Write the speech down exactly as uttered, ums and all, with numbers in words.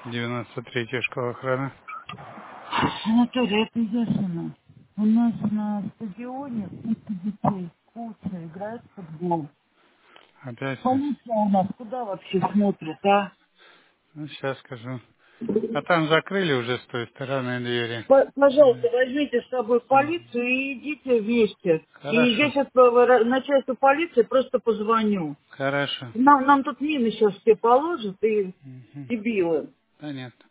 девяносто третья школа охраны. Анатолий, это Яшина. У нас на стадионе куча детей, куча, играет в футбол. Опять? Полиция у нас куда вообще смотрит, а? Ну, сейчас скажу. А там закрыли уже с той стороны двери. П- Э, Пожалуйста, возьмите с собой всё. полицию и идите вместе. И я Хорошо. сейчас начальству полиции просто позвоню. Хорошо. Нам, нам тут мины сейчас все положат и Мгм. дебилы. Понятно.